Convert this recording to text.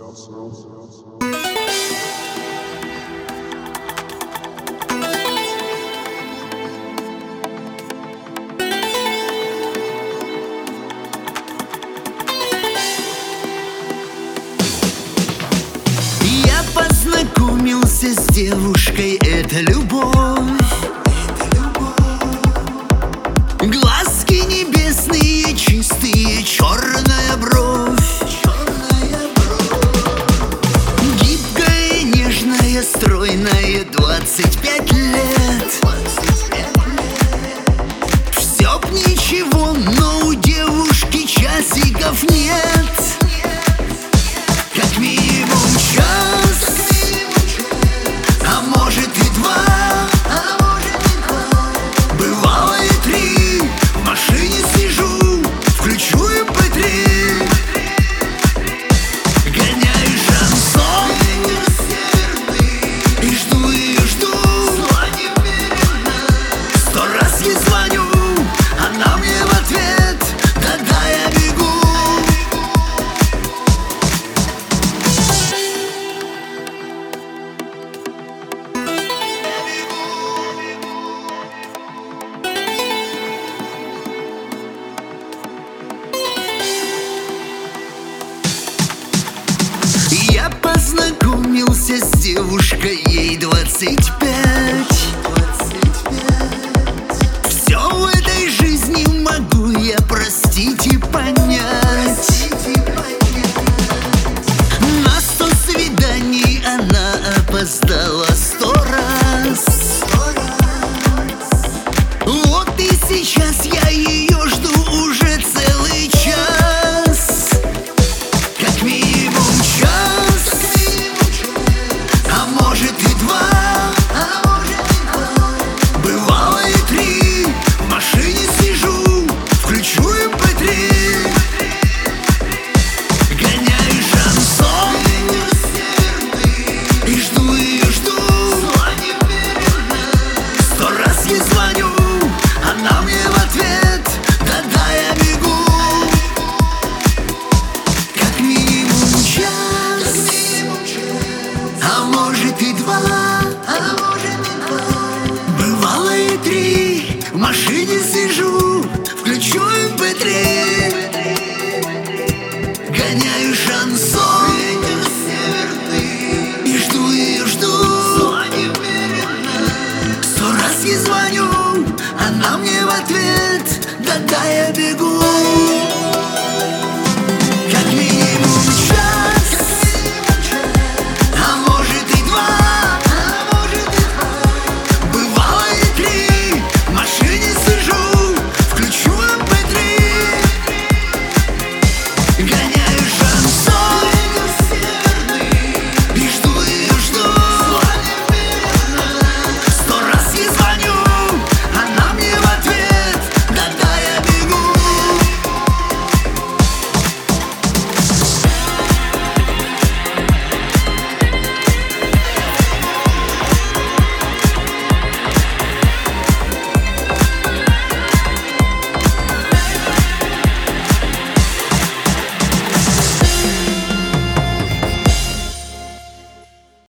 Я познакомился с девушкой, это любовь. Глазки небесные, чистые, черная бровь. Гибкая, нежная, стройная, 25 лет. Все б ничего, но у девушки часиков нет. Как минимум час, а может и два, бывало и 3. В машине сижу, включу MP3, гоняю шансон и жду ее, жду. 100 раз ей звоню, она мне в ответ: да-да, я бегу. Я познакомился с девушкой, ей 25. Все в этой жизни могу я простить и понять. На 100 свиданий она опоздала 100 раз. Вот и сейчас я ее жду уже целый час. Как минимум час, а может и 2, бывало и 3. В машине сижу, включу MP3, гоняю шансон и жду ее, жду. 100 раз ей звоню, она мне в ответ: да-да, я бегу. Как минимум час, а может и 2, бывало и 3. В машине сижу, включу MP3, гоняю шансон